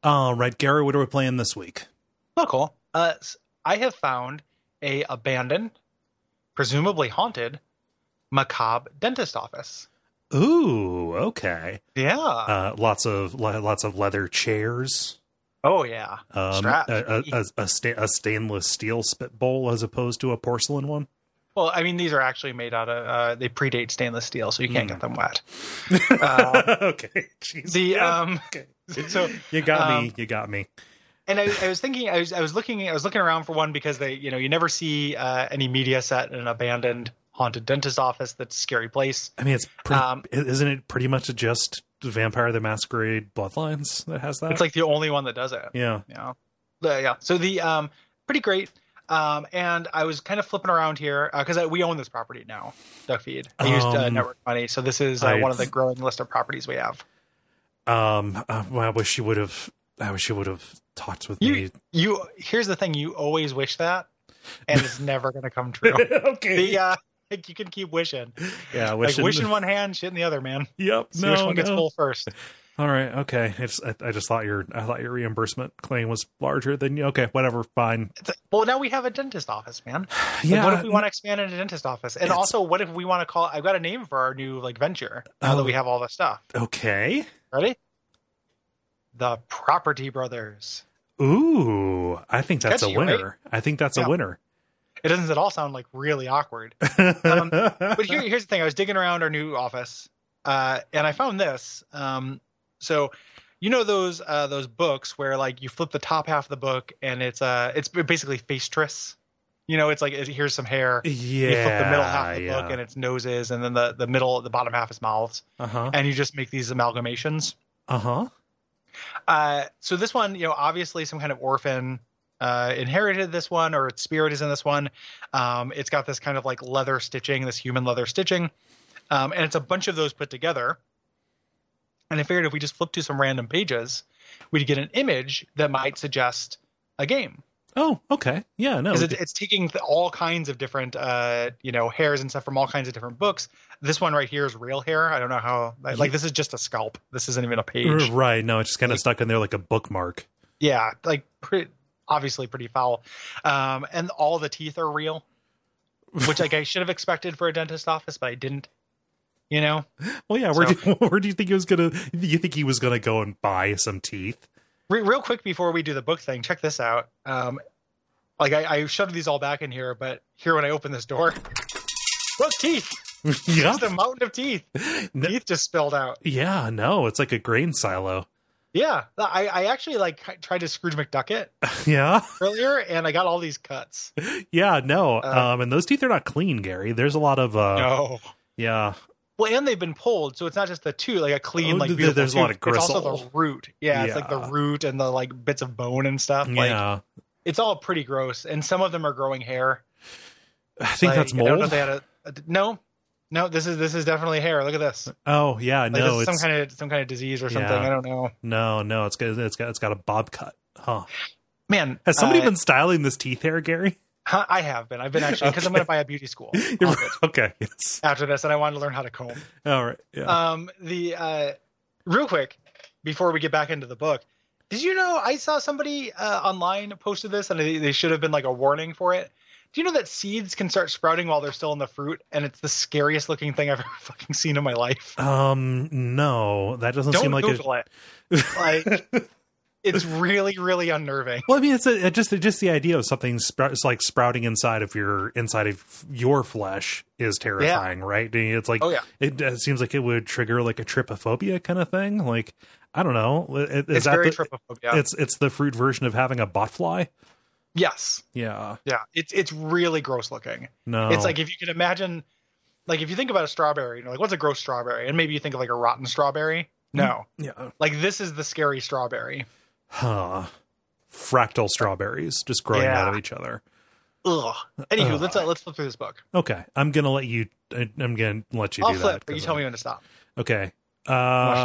All right, Gary, what are we playing this week? Oh, cool. I have found a abandoned, presumably haunted, macabre dentist office. Ooh, okay. Yeah. Lots of leather chairs. Oh yeah. A stainless steel spit bowl as opposed to a porcelain one. Well, I mean, these are actually made out of. They predate stainless steel, so you can't get them wet. Okay. Jeez. Okay. So you got me. You got me. And I was thinking, I was looking around for one because you never see any media set in an abandoned haunted dentist office. That's a scary place. I mean, it's isn't it pretty much just Vampire the Masquerade Bloodlines that has that? It's like the only one that does it. Yeah. Yeah. So the pretty great. And I was kind of flipping around here because we own this property now, Duckfeed. I used network money, so this is one of the growing list of properties we have. I wish you would have talked with me. Here's the thing: you always wish that, and it's never going to come true. Okay. You can keep wishing. Yeah, wish in one hand, shit in the other, man. Yep. See which one gets full first. All right. Okay. I just thought your reimbursement claim was larger than you. Okay. Whatever. Fine. Well, now we have a dentist office, man. Yeah. What if we want to expand into a dentist office? And also, what if we want to call? I've got a name for our new venture. Now that we have all this stuff. Okay. Ready? The Property Brothers. Ooh, I think that's a winner. Right? I think that's a winner. It doesn't at all sound like really awkward. But here's the thing: I was digging around our new office, and I found this. So, those books where like you flip the top half of the book and it's basically face tris. It's like here's some hair. Yeah. You flip the middle half of the book and it's noses, and then the bottom half is mouths. And you just make these amalgamations. So this one, obviously some kind of orphan inherited this one, or its spirit is in this one. It's got this kind of like leather stitching, this human leather stitching, and it's a bunch of those put together. And I figured if we just flip to some random pages, we'd get an image that might suggest a game. Oh, okay. Yeah, no. Because it's taking all kinds of different, hairs and stuff from all kinds of different books. This one right here is real hair. I don't know how. Like, this is just a scalp. This isn't even a page. Right. No, it's just kind of stuck in there like a bookmark. Yeah, like obviously pretty foul. And all the teeth are real, which like I should have expected for a dentist office, but I didn't. Well, yeah. Where do you think he was gonna? You think he was gonna go and buy some teeth? Real quick before we do the book thing, check this out. I shoved these all back in here, but here when I open this door, look, teeth. Yeah, just a mountain of teeth. Teeth just spilled out. Yeah, no, it's like a grain silo. Yeah, I actually tried to Scrooge McDuck it. Yeah, earlier, and I got all these cuts. Yeah, no, and those teeth are not clean, Gary. There's a lot of no. Yeah. Well, and they've been pulled, so it's not just the tooth, like a clean, beautiful there's tooth. a lot of gristle. It's also the root. Yeah, it's like the root and the bits of bone and stuff. Yeah. It's all pretty gross, and some of them are growing hair. I think that's mold. I don't know if they had no. This is definitely hair. Look at this. Oh yeah, no, it's some kind of disease or something. I don't know. No, it's got a bob cut. Huh? Man, has somebody been styling this teeth hair, Gary? I have been. I've been actually because I'm going to buy a beauty school. Okay. Yes. After this, and I wanted to learn how to comb. All right. Yeah. Real quick before we get back into the book, did you know I saw somebody online posted this, and they should have been like a warning for it. Do you know that seeds can start sprouting while they're still in the fruit, and it's the scariest looking thing I've ever fucking seen in my life? No, that doesn't seem like Google it. Like. It's really, really unnerving. Well, I mean, it's just the idea of something sprouting inside of your flesh is terrifying, right? It's like, it seems like it would trigger like a trypophobia kind of thing. Like, I don't know. It's very trypophobia. It's the fruit version of having a botfly. Yes. Yeah. Yeah. It's really gross looking. No. It's like if you could imagine, like if you think about a strawberry, like what's a gross strawberry, and maybe you think of like a rotten strawberry. No. Yeah. Like this is the scary strawberry. Huh. Fractal strawberries just growing out of each other. Ugh. Anywho, let's flip through this book. Okay. I'm gonna let you do that. But you tell me when to stop. Okay. Go.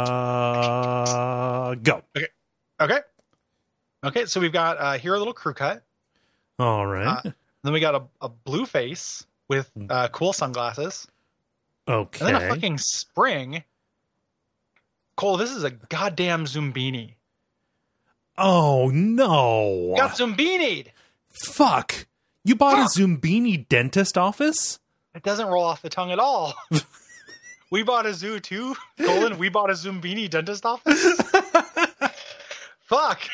Okay. So we've got here a little crew cut. All right. Then we got a blue face with cool sunglasses. Okay. And then a fucking spring. Cole, this is a goddamn Zumbini. Oh, no. Got Zumbini'd. Fuck. You bought a Zumbini dentist office? It doesn't roll off the tongue at all. We bought a zoo too, we bought a Zumbini dentist office? Fuck.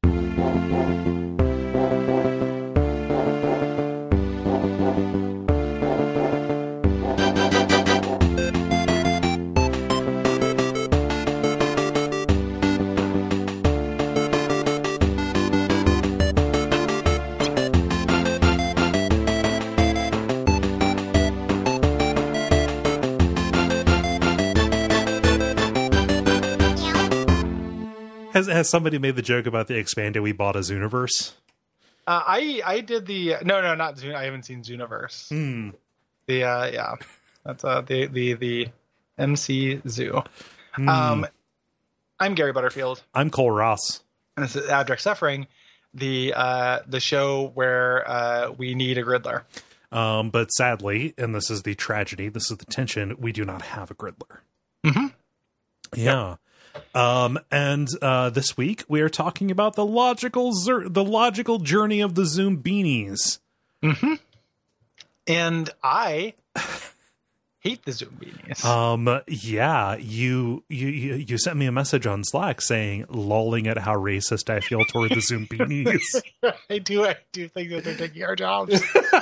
Has somebody made the joke about the expanded we bought a Zooniverse? I did the no not Zoon. I haven't seen Zooniverse. The yeah, that's the MC Zoo. I'm Gary Butterfield. I'm Cole Ross. And this is Abject Suffering, the show where we need a Griddler. But sadly, and this is the tragedy, this is the tension, we do not have a Griddler. Mm-hmm. Yeah. Yep. And this week we are talking about the logical journey of the Zoombinis. Mm-hmm. And I hate the Zoombinis. Yeah, you sent me a message on Slack saying, lolling at how racist I feel toward the Zoombinis. I do think that they're taking our jobs.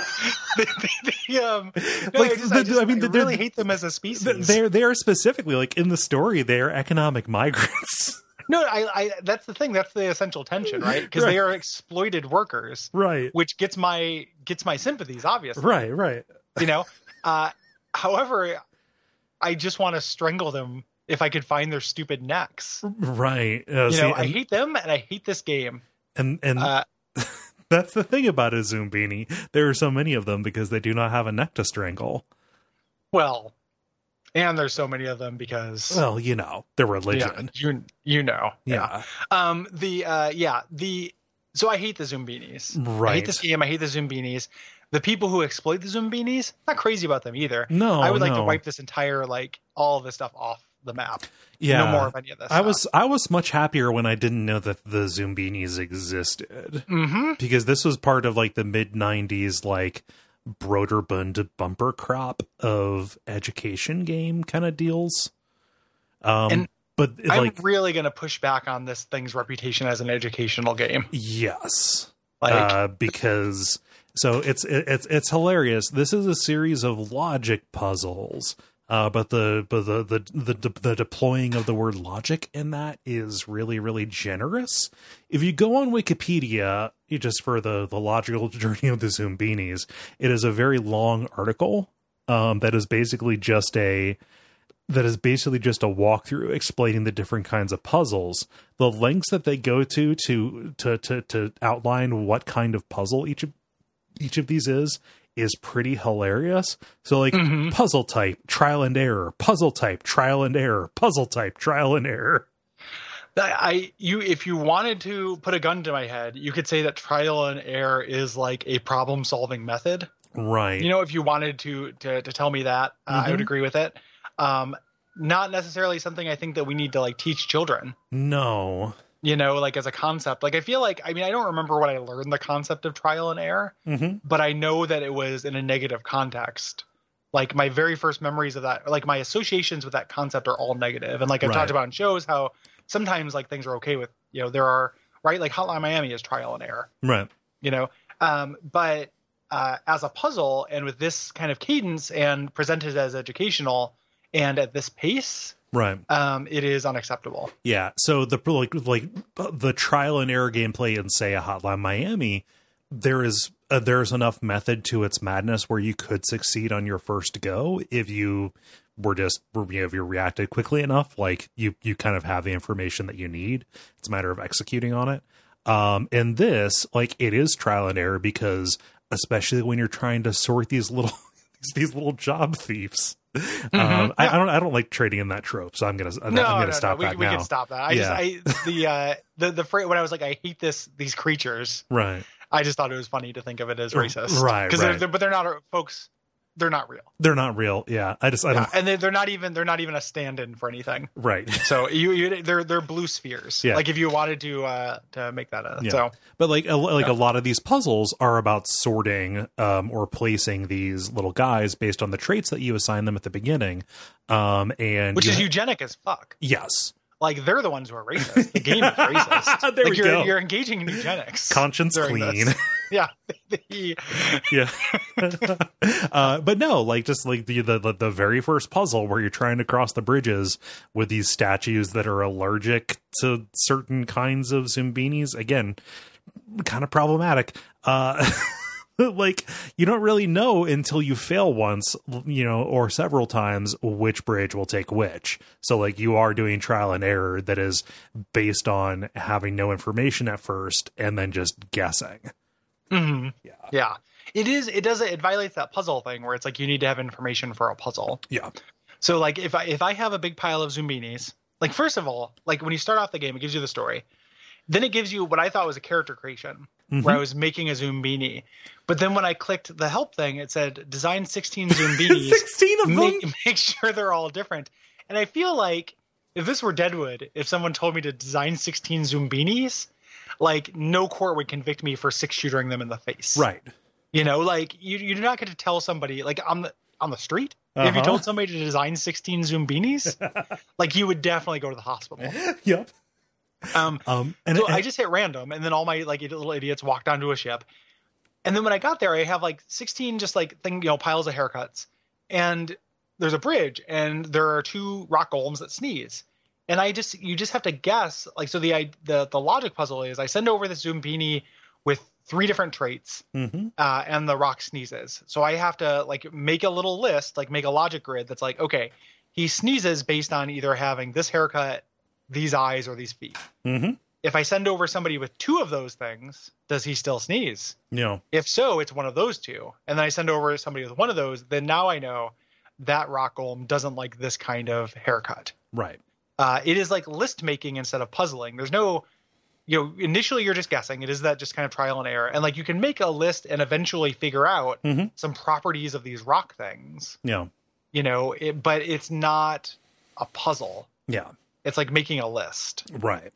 I really hate them as a species. They are specifically, like, in the story, they are economic migrants. No, I that's the thing. That's the essential tension, right? Because they are exploited workers, right? Which gets my sympathies, obviously. Right. You know, however, I just want to strangle them if I could find their stupid necks. Right. I hate them, and I hate this game. And that's the thing about a Zoombini. There are so many of them because they do not have a neck to strangle. Well, and there's so many of them because... Well, you know, their religion. Yeah, you know. Yeah. So I hate the Zoombinis. Right. I hate this game. I hate the Zoombinis. The people who exploit the Zoombinis, not crazy about them either. No, I would like to wipe this entire, all of this stuff off the map. Yeah. No more of any of this I was much happier when I didn't know that the Zoombinis existed. Mm-hmm. Because this was part of, the mid-90s, Broderbund bumper crop of education game kind of deals. But I'm really going to push back on this thing's reputation as an educational game. Yes. Because... So it's hilarious. This is a series of logic puzzles, but the deploying of the word logic in that is really, really generous. If you go on Wikipedia, just for the logical journey of the Zoombinis, it is a very long article that is basically just a walkthrough explaining the different kinds of puzzles. The lengths that they go to outline what kind of puzzle each of these is pretty hilarious. So puzzle type, trial and error, puzzle type, trial and error, puzzle type, trial and error. If you wanted to put a gun to my head, you could say that trial and error is like a problem solving method. Right. If you wanted to tell me that, I would agree with it. Not necessarily something I think that we need to teach children. No. As a concept, I feel I don't remember what I learned the concept of trial and error, but I know that it was in a negative context. My very first memories of that, my associations with that concept are all negative. And I've talked about in shows how sometimes things are okay with, there are, right? Hotline Miami is trial and error. Right. But as a puzzle and with this kind of cadence and presented as educational and at this pace, right. It is unacceptable. Yeah. So the trial and error gameplay in, say, a Hotline Miami, there's enough method to its madness where you could succeed on your first go if you if you reacted quickly enough. You kind of have the information that you need. It's a matter of executing on it. In this, it is trial and error because especially when you're trying to sort these little job thieves. I don't like trading in that trope, so I'm gonna stop that now. We can stop that. The phrase when I was I hate these creatures. Right. I just thought it was funny to think of it as racist. Right. But they're not folks. they're not real. They're not real. Yeah. I don't. And they're not even a stand-in for anything. Right. So they're blue spheres. Yeah. Like if you wanted to make that up. Yeah. So, but a lot of these puzzles are about sorting or placing these little guys based on the traits that you assign them at the beginning. And which is eugenic as fuck. Yes. Like they're the ones who are racist. The game is racist. There we go. You're engaging in eugenics. Conscience clean. Yeah. Yeah. But no, like just like the very first puzzle where you're trying to cross the bridges with these statues that are allergic to certain kinds of Zumbinis. Again, kind of problematic. Like you don't really know until you fail once, or several times, which bridge will take which. So like you are doing trial and error that is based on having no information at first and then just guessing. Mm-hmm. Yeah. It violates that puzzle thing where it's like you need to have information for a puzzle. Yeah. So like if I have a big pile of Zumbinis, like first of all, like when you start off the game, it gives you the story. Then it gives you what I thought was a character creation where I was making a Zumbini. But then when I clicked the help thing, it said design 16 Zumbinis. 16 of them? Make sure they're all different. And I feel like if this were Deadwood, if someone told me to design 16 Zumbinis, like no court would convict me for 6-shootering them in the face. Right. Like you're not going to tell somebody like on the street. If you told somebody to design 16 Zumbinis, like you would definitely go to the hospital. Yep. I just hit random, and then all my like little idiots walked onto a ship. And then when I got there, I have like 16 just like piles of haircuts, and there's a bridge, and there are 2 rock golems that sneeze, and you just have to guess. Like so, the logic puzzle is I send over the Zumbini with 3 different traits, and the rock sneezes. So I have to like make a little list, like make a logic grid that's like, okay, he sneezes based on either having this haircut, these eyes, or these feet. If I send over somebody with 2 of those things, does he still sneeze? No. If so, it's one of those 2. And then I send over somebody with one of those, then now I know that rock golem doesn't like this kind of haircut. Right. It is like list making instead of puzzling. There's no, initially you're just guessing. It is that just kind of trial and error. And like you can make a list and eventually figure out some properties of these rock things. Yeah. But it's not a puzzle. Yeah. It's like making a list. Right.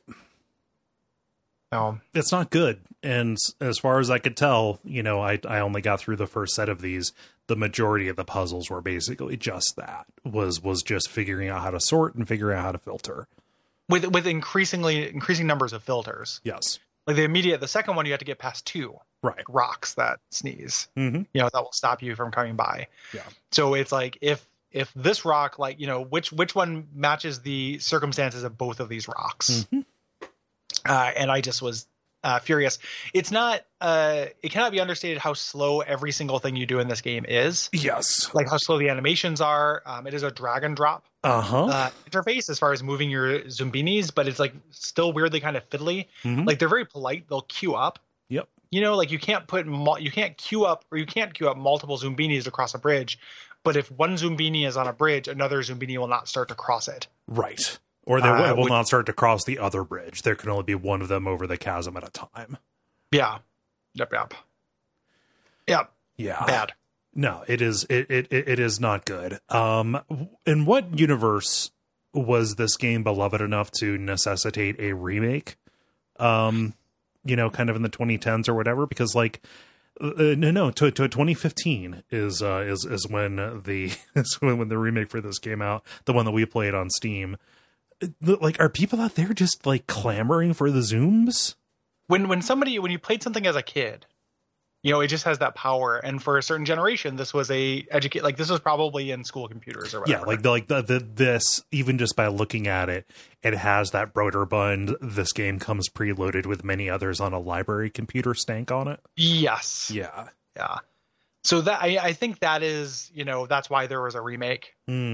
It's not good. And as far as I could tell, I only got through the first set of these. The majority of the puzzles were basically just that. Was just figuring out how to sort and figuring out how to filter. With increasing numbers of filters. Yes. Like the second one, you have to get past 2 rocks that sneeze. That will stop you from coming by. Yeah. So it's like if this rock, like, which one matches the circumstances of both of these rocks. And I just was furious. It's not, it cannot be understated how slow every single thing you do in this game is. Yes. Like how slow the animations are. It is a drag and drop interface as far as moving your Zumbinis, but it's like still weirdly kind of fiddly. Like they're very polite. They'll queue up. Yep. Like you can't queue up multiple Zumbinis across a bridge. But if one Zumbini is on a bridge, another Zumbini will not start to cross it. Right. Or they will not start to cross the other bridge. There can only be one of them over the chasm at a time. Yeah. Yep. Yeah. Bad. No, it is. It is not good. In what universe was this game beloved enough to necessitate a remake? Kind of in the 2010s or whatever, because like. No, 2015 is when the remake for this came out, the one that we played on Steam. Like, are people out there just like clamoring for the Zooms? When you played something as a kid, it just has that power. And for a certain generation, this was this was probably in school computers or whatever. Yeah, this, even just by looking at it, it has that Broderbund. This game comes preloaded with many others on a library computer stank on it. Yes. Yeah. So that I think that is, that's why there was a remake.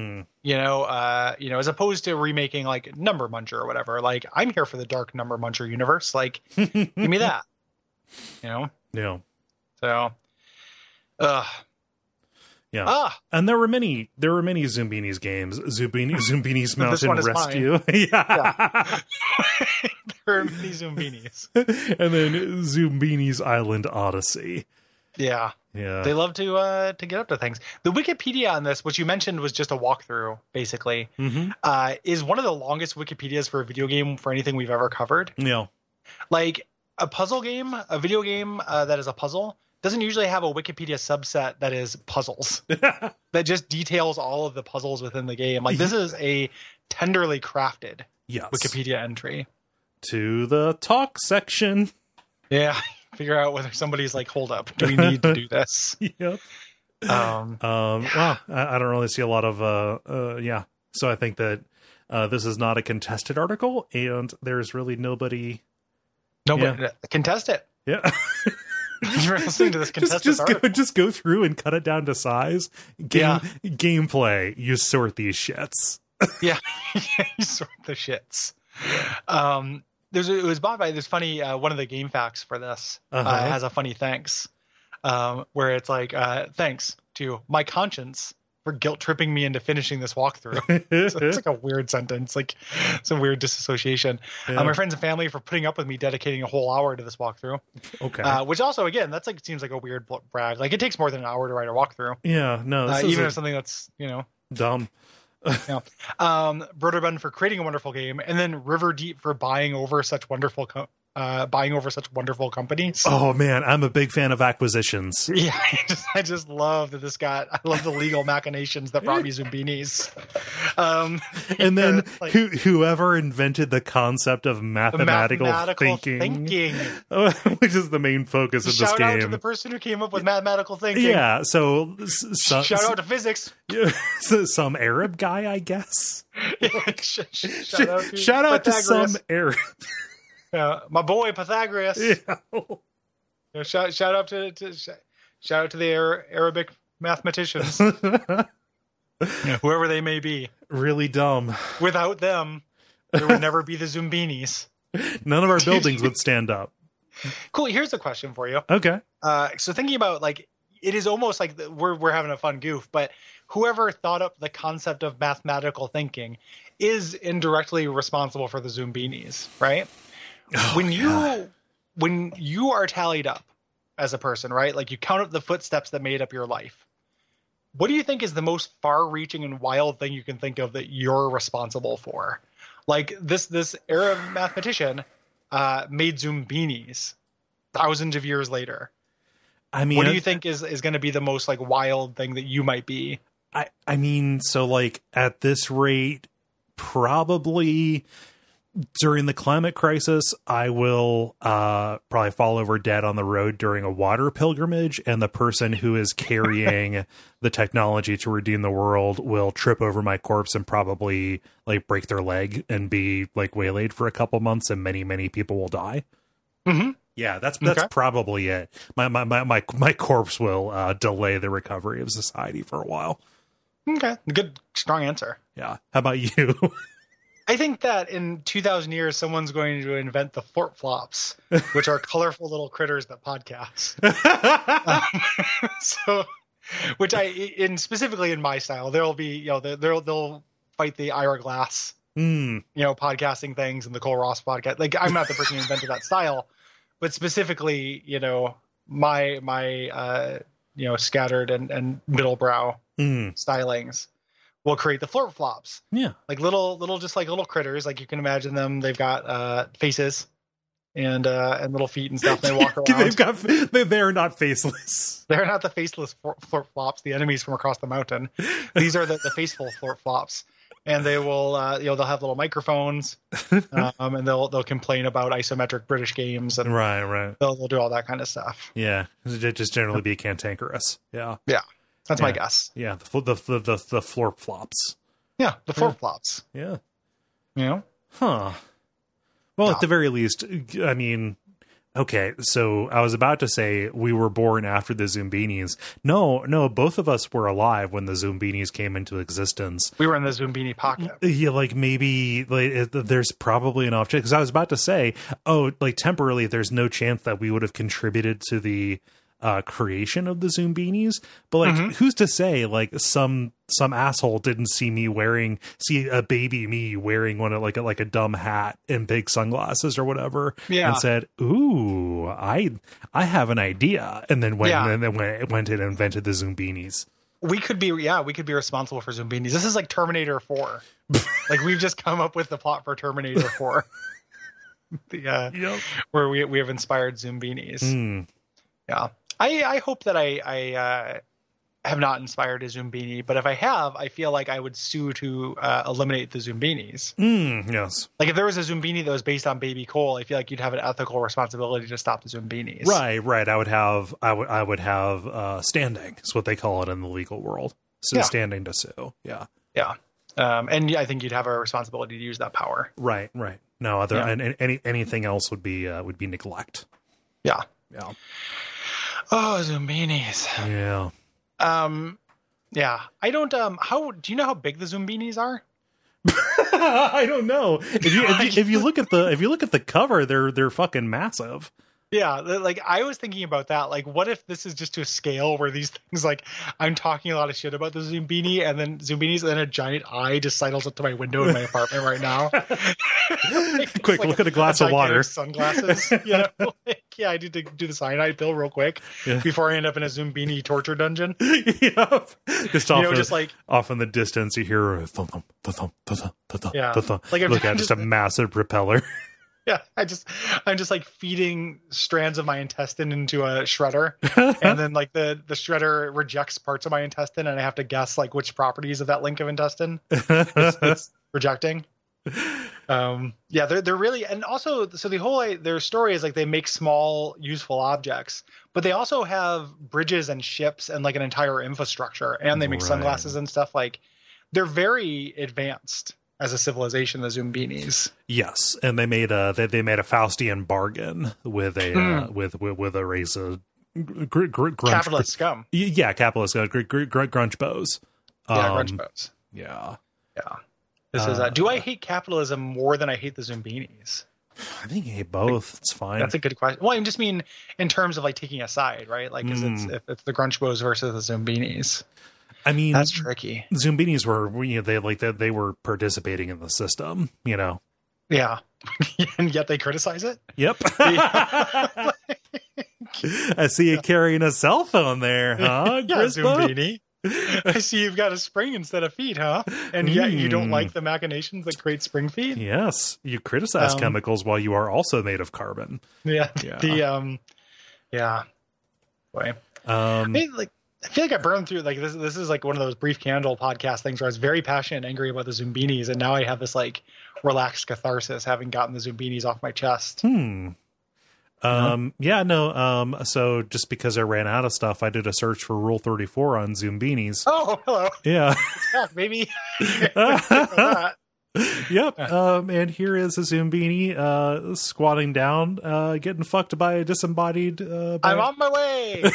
As opposed to remaking like Number Muncher or whatever. Like, I'm here for the dark Number Muncher universe. Like, give me that. Yeah. So, yeah. And there were many Zumbinis games. Zumbini's Mountain Rescue. Yeah. There are many Zumbinis. And then Zumbini's Island Odyssey. Yeah. They love to get up to things. The Wikipedia on this, which you mentioned was just a walkthrough, basically, is one of the longest Wikipedias for a video game for anything we've ever covered. Yeah. Like a puzzle game, a video game that is a puzzle doesn't usually have a Wikipedia subset that is puzzles that just details all of the puzzles within the game. Like this is a tenderly crafted Wikipedia entry. To the talk section. Yeah. Figure out whether somebody's like, hold up, do we need to do this? Yep. Well, I don't really see a lot of, So I think that this is not a contested article, and there's really nobody. Nobody contest it. Yeah. You're listening to this contested article. Just go through and cut it down to size. Gameplay, you sort these shits. Yeah, you sort the shits. It was bought by this funny, one of the game facts for this has a funny thanks, where it's like, thanks to my conscience for guilt tripping me into finishing this walkthrough. So it's like a weird sentence, like some weird disassociation. My friends and family for putting up with me dedicating a whole hour to this walkthrough. Okay. Which also, again, that's like, seems like a weird brag. Like it takes more than an hour to write a walkthrough. Yeah, no. Even if something that's, dumb. Broderbund for creating a wonderful game, and then River Deep for buying over such wonderful companies. Oh man, I'm a big fan of acquisitions. Yeah, I just love that I love the legal machinations that brought me Zoombinis. And then whoever invented the concept of mathematical thinking. Which is the main focus of this game. Shout out to the person who came up with mathematical thinking. Yeah, so shout out to physics. Some Arab guy, I guess. Shout out to some Arab. My boy Pythagoras. Yeah. Shout out to the Arabic mathematicians, whoever they may be. Really dumb. Without them, there would never be the Zoombinis. None of our buildings would stand up. Cool. Here's a question for you. Okay. So thinking about like, it is almost like we're having a fun goof, but whoever thought up the concept of mathematical thinking is indirectly responsible for the Zoombinis, right? When you are tallied up as a person, right? Like you count up the footsteps that made up your life. What do you think is the most far-reaching and wild thing you can think of that you're responsible for? Like this Arab mathematician made Zoombinis thousands of years later. I mean, what do you think is going to be the most like wild thing that you might be? I mean, so like at this rate, probably during the climate crisis, I will probably fall over dead on the road during a water pilgrimage, and the person who is carrying the technology to redeem the world will trip over my corpse and probably like break their leg and be like waylaid for a couple months, and many people will die. Mm-hmm. Yeah, that's probably it. My corpse will delay the recovery of society for a while. Okay, good, strong answer. Yeah. How about you? I think that in 2,000 years, someone's going to invent the flort flops, which are colorful little critters that podcast. Specifically in my style, there'll be, they'll fight the Ira Glass, podcasting things and the Cole Ross podcast. Like I'm not the person who invented that style, but specifically, my scattered and middle brow stylings will create the flort flops. Yeah. Like little critters. Like you can imagine them. They've got faces and little feet and stuff. They walk around. They're not faceless. They're not the faceless flort flops, the enemies from across the mountain. These are the faceful flort flops. And they will, they'll have little microphones, and they'll complain about isometric British games, and right. They'll do all that kind of stuff. Yeah, just generally be cantankerous. Yeah. That's my guess. Yeah, the florp flops. Yeah, the florp flops. Yeah. Huh. Well, at the very least, I mean, okay, so I was about to say we were born after the Zoombinis. No, both of us were alive when the Zoombinis came into existence. We were in the Zoombini pocket. Yeah, like maybe there's probably an offset, because I was about to say, temporarily there's no chance that we would have contributed to the creation of the Zoombinis, but who's to say some asshole didn't see a baby me wearing one of like a dumb hat and big sunglasses or whatever, and said, "Ooh, I have an idea, and then went and invented the Zoombinis. We could be responsible for Zoombinis. This is like Terminator 4. Like we've just come up with the plot for Terminator 4. Where we have inspired Zoombinis. Yeah. I hope that I have not inspired a Zoombini, but if I have, I feel like I would sue to eliminate the Zoombinis. Yes. Like if there was a Zoombini that was based on Baby Cole, I feel like you'd have an ethical responsibility to stop the Zoombinis. Right. I would have standing. Is what they call it in the legal world. So standing to sue. Yeah. Yeah. And I think you'd have a responsibility to use that power. Right. No other anything else would be neglect. Yeah. Yeah. Oh, Zoombinis. Yeah. Yeah. I don't. How do you know how big the Zoombinis are? I don't know. If you look at the cover, they're fucking massive. Yeah, like I was thinking about that. Like, what if this is just to a scale where these things, like, I'm talking a lot of shit about the Zoombini, and then a giant eye just sidles up to my window in my apartment right now. Quick, like look at a glass of water. Sunglasses. I need to do the cyanide pill real quick before I end up in a Zoombini torture dungeon. Yep. Just off in the distance, you hear a thump, thump, thump, thump, thump. Like look at just a massive propeller. Yeah, I'm just like feeding strands of my intestine into a shredder, and then like the shredder rejects parts of my intestine, and I have to guess like which properties of that link of intestine it's rejecting. They're really, and also so the whole their story is like they make small useful objects, but they also have bridges and ships and like an entire infrastructure, and they make sunglasses and stuff. Like they're very advanced as a civilization, the Zoombinis. Yes, and they made a Faustian bargain with a with a race of capitalist scum. Yeah, capitalist scum, grunge bows. Grunge bows. Yeah. This is. Do I hate capitalism more than I hate the Zoombinis? I think you hate both. It's fine. That's a good question. Well, I just mean in terms of like taking a side, right? Like, because it's the grunge bows versus the Zoombinis. I mean, that's tricky. Zoombinis were, they were participating in the system, Yeah, and yet they criticize it. Yep. I see you carrying a cell phone there, huh, Zombini? I see you've got a spring instead of feet, huh? And yet you don't like the machinations that create spring feet. Yes, you criticize chemicals while you are also made of carbon. Yeah. Boy. I feel like I burned through like this is like one of those brief candle podcast things where I was very passionate and angry about the Zoombinis, and now I have this like relaxed catharsis having gotten the Zoombinis off my chest. So just because I ran out of stuff, I did a search for Rule 34 on Zoombinis. Oh, hello. Yeah. Maybe. Yep. And here is a Zoombini squatting down, getting fucked by a disembodied I'm on my way.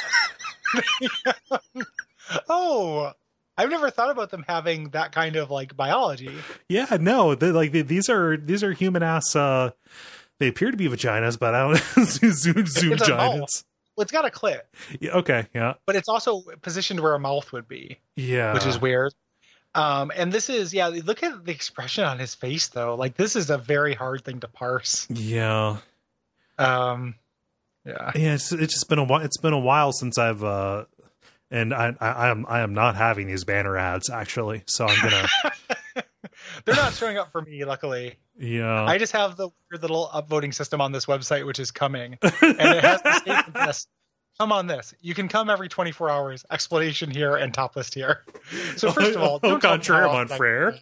Oh, I've never thought about them having that kind of like biology. Yeah, no, these are human ass. They appear to be vaginas, but I don't zoom giants. Well, it's got a clit. Yeah, okay, yeah, but it's also positioned where a mouth would be. Yeah, which is weird. And this is look at the expression on his face though. Like this is a very hard thing to parse. Yeah. Yeah, it's just been a while. It's been a while since I've and I am not having these banner ads actually. So I'm gonna. They're not showing up for me, luckily. Yeah, I just have the weird little upvoting system on this website, which is coming, and it has the statement this. Come on this. You can come every 24 hours. Explanation here and top list here. So first of all, au contraire, mon frère.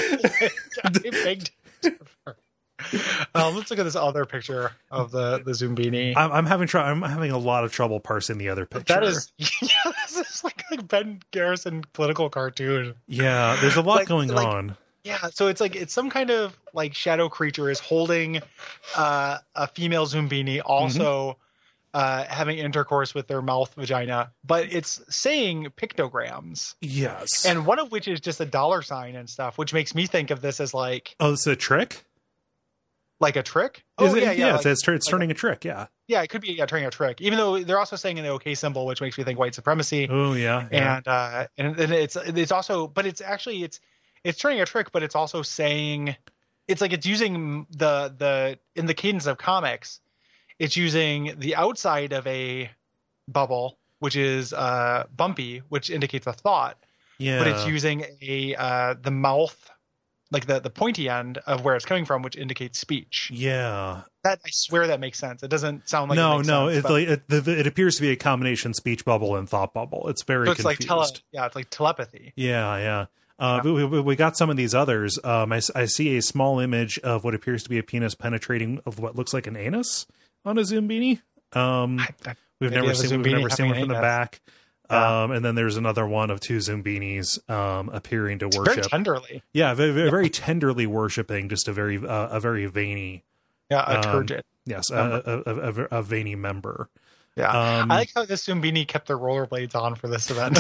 Let's look at this other picture of the Zoombini. I'm having a lot of trouble parsing the other picture. That is, this is like Ben Garrison political cartoon. Yeah, there's a lot going on. Yeah, so it's some kind of like shadow creature is holding a female Zoombini, also having intercourse with their mouth vagina, but it's saying pictograms. Yes, and one of which is just a $sign and stuff, which makes me think of this as like, oh, it's a trick. Like a trick? It's turning a trick. Yeah, it could be turning a trick. Even though they're also saying an OK symbol, which makes me think white supremacy. Oh yeah. And it's also, but it's actually it's turning a trick, but it's also saying it's like it's using the in the cadence of comics, it's using the outside of a bubble, which is bumpy, which indicates a thought. Yeah. But it's using the mouth, like the pointy end of where it's coming from, which indicates speech. Yeah. That, I swear that makes sense. It doesn't sound like no. Sense, it appears to be a combination speech bubble and thought bubble. It's very confused. It's like telepathy. Yeah. We got some of these others. I see a small image of what appears to be a penis penetrating of what looks like an anus on a Zumbini. We've never seen one from the back. And then there's another one of two Zumbinis appearing to worship very tenderly. Yeah, very tenderly worshiping just a very veiny. Yeah, a turgid. Yes, a veiny member. Yeah, I like how the Zumbini kept their rollerblades on for this event.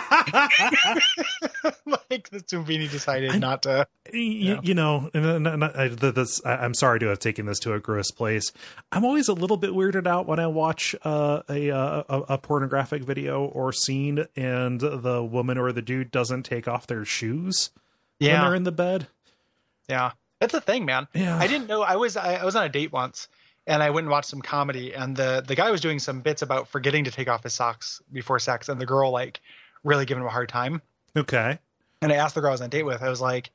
Like the Zumbini decided not to. I'm sorry to have taken this to a gross place. I'm always a little bit weirded out when I watch a pornographic video or scene, and the woman or the dude doesn't take off their shoes when they're in the bed. Yeah, that's a thing, man. Yeah. I didn't know. I was on a date once. And I went and watched some comedy, and the guy was doing some bits about forgetting to take off his socks before sex, and the girl like really giving him a hard time. Okay. And I asked the girl I was on a date with, I was like,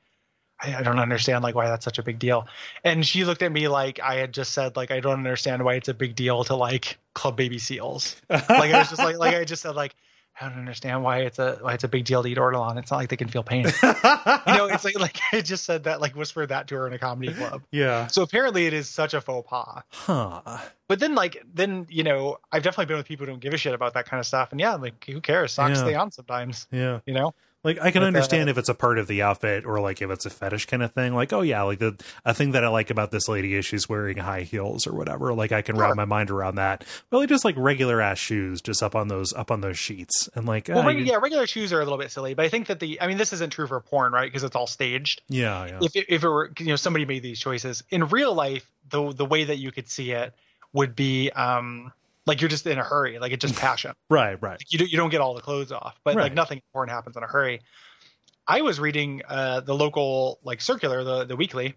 I don't understand like why that's such a big deal. And she looked at me like I had just said like I don't understand why it's a big deal to like club baby seals. Like I was just like I just said like I don't understand why it's a big deal to eat ortolan. It's not like they can feel pain. It's like I just said that, like whispered that to her in a comedy club. Yeah. So apparently it is such a faux pas. Huh. But then I've definitely been with people who don't give a shit about that kind of stuff. And like, who cares? Socks stay on sometimes. Yeah. Like, I can understand if it's a part of the outfit or, like, if it's a fetish kind of thing. Like, oh, yeah, like, a thing that I like about this lady is she's wearing high heels or whatever. Like, I can wrap my mind around that. But, like, just, like, regular-ass shoes just up on those sheets. And, like... regular shoes are a little bit silly. But I think that this isn't true for porn, right? Because it's all staged. Yeah. If it were, somebody made these choices. In real life, the way that you could see it would be... like you're just in a hurry, like it's just passion. Right. Like you don't get all the clothes off, but like nothing important happens in a hurry. I was reading the local like circular, the weekly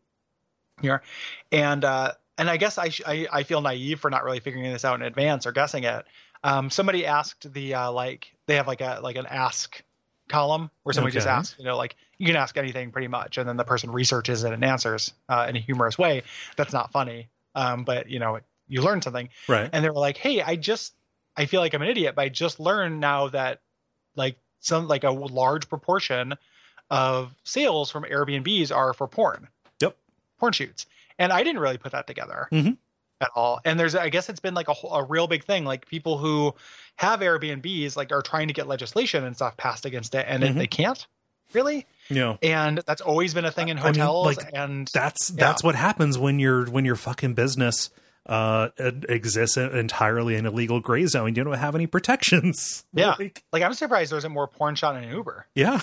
here, and I guess I feel naive for not really figuring this out in advance or guessing it. Somebody asked they have like an ask column where somebody just asks, like you can ask anything pretty much, and then the person researches it and answers in a humorous way. That's not funny, but you learn something. Right. And they were like, hey, I feel like I'm an idiot, but I just learned now that like a large proportion of sales from Airbnbs are for porn. Yep. Porn shoots. And I didn't really put that together at all. And I guess it's been like a real big thing. Like people who have Airbnbs like are trying to get legislation and stuff passed against it, and they can't really. Yeah. And that's always been a thing in hotels. And that's what happens when your fucking business exists entirely in a legal gray zone. You don't have any protections. Yeah. Like I'm surprised there isn't more porn shot in an Uber. Yeah.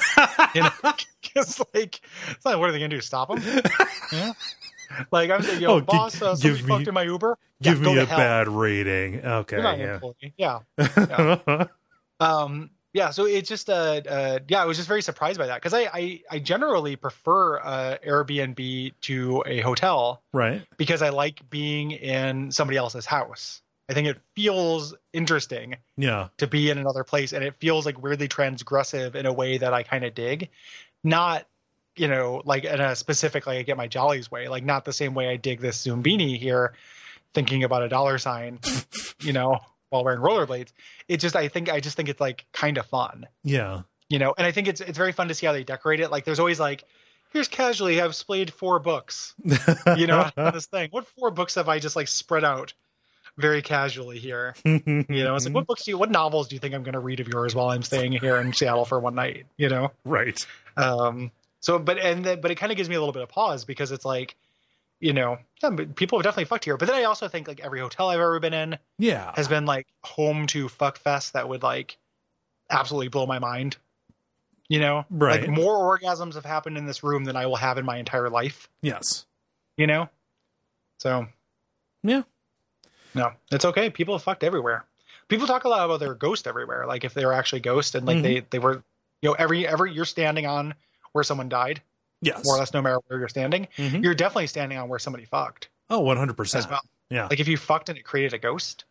Because like, it's like, what are they gonna do? Stop them? Yeah. Like I'm saying, boss, somebody fucked in my Uber. Give me a bad rating. Okay. You're not an employee. Yeah. Yeah, so it's just I was just very surprised by that because I generally prefer Airbnb to a hotel, right? Because I like being in somebody else's house. I think it feels interesting, to be in another place, and it feels like weirdly transgressive in a way that I kind of dig. Not, like in a specific like I get my jollies way, like not the same way I dig this Zumbini here, thinking about a dollar sign, while wearing rollerblades. I just think it's like kind of fun. Yeah. And I think it's very fun to see how they decorate it. Like there's always like, here's casually, I've splayed 4 books, on this thing. What 4 books have I just like spread out very casually here? It's like, what novels do you think I'm going to read of yours while I'm staying here in Seattle for one night? Right. But it kind of gives me a little bit of pause because it's like, people have definitely fucked here. But then I also think like every hotel I've ever been in has been like home to fuck fest that would like absolutely blow my mind. Right. Like more orgasms have happened in this room than I will have in my entire life. Yes. So. Yeah. No, it's okay. People have fucked everywhere. People talk a lot about their ghost everywhere. Like if they were actually ghost and like they were, every you're standing on where someone died. Yes. More or less, no matter where you're standing, you're definitely standing on where somebody fucked. Oh, 100%. Yeah. Like if you fucked and it created a ghost.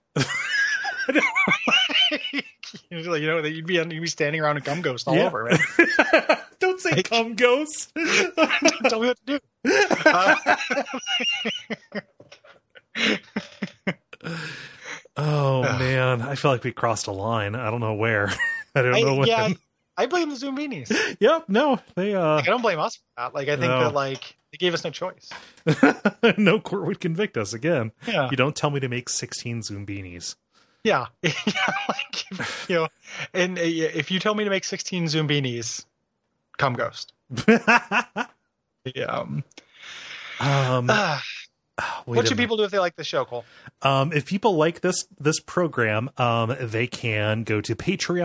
You know, that you'd be standing around a cum ghost all over, man. Don't say cum ghost. Tell me what to do. Oh man, I feel like we crossed a line. I don't know where. I don't know when. Yeah, I blame the Zoombinis. Yep, no, they. Like, I don't blame us for that. Like I think that like they gave us no choice. No court would convict us again. Yeah. You don't tell me to make 16 Zoombinis. Yeah, like you know, and if you tell me to make 16 Zoombinis, cum ghost. Yeah. What should people do if they like the show, Cole? If people like this program, they can go to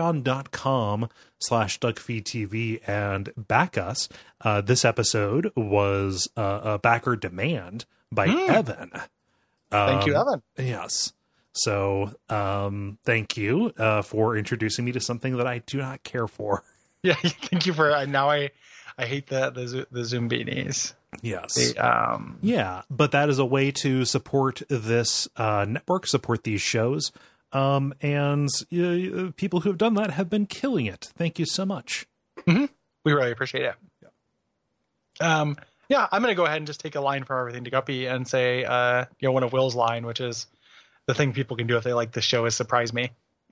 patreon.com/DuckFeedTV and back us. This episode was a backer demand by Evan. Thank you, Evan. Yes. So thank you for introducing me to something that I do not care for. Yeah, thank you for now I hate the Zoombinis. Yes. Yeah, but that is a way to support this network, support these shows. And people who have done that have been killing it. Thank you so much. Mm-hmm. We really appreciate it. Yeah. Yeah, I'm going to go ahead and just take a line from Everything to Guppy and say, one of Will's line, which is the thing people can do if they like the show is surprise me.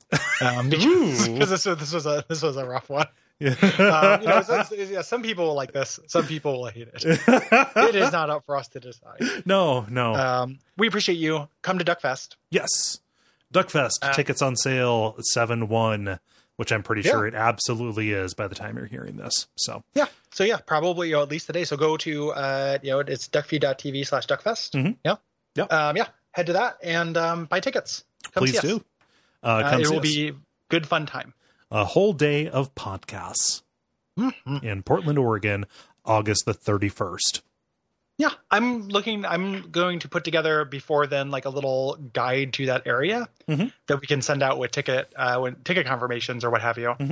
Because this was a rough one. Yeah. Some people will like this. Some people will hate it. It is not up for us to decide. No. We appreciate you. Come to Duckfest. Yes. Duckfest. Tickets on sale 7/1, which I'm pretty sure it absolutely is by the time you're hearing this. So probably at least today. So go to it's duckfeed.tv/duckfest. Mm-hmm. Yeah. Head to that and buy tickets. Come Please do. It will be good fun time. A whole day of podcasts in Portland, Oregon, August the 31st. Yeah, I'm going to put together before then like a little guide to that area that we can send out with ticket confirmations or what have you.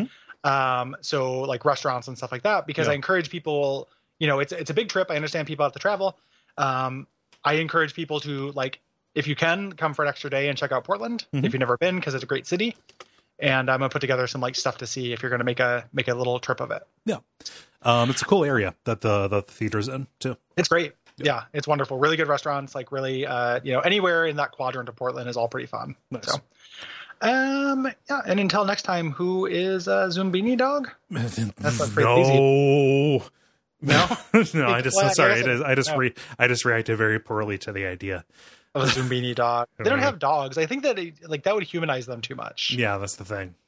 So like restaurants and stuff like that, because I encourage people, it's a big trip. I understand people have to travel. I encourage people to, like, if you can, come for an extra day and check out Portland if you've never been, because it's a great city. And I'm gonna put together some like stuff to see if you're gonna make a little trip of it. Yeah, it's a cool area that the theater's in too. It's great. Yeah, it's wonderful. Really good restaurants. Like really, anywhere in that quadrant of Portland is all pretty fun. Nice. So, And until next time, who is Zoombini Dog? That's not pretty easy. No. No. I just reacted very poorly to the idea of a Zoombini Dog. They don't have dogs. I think that that would humanize them too much. Yeah, that's the thing.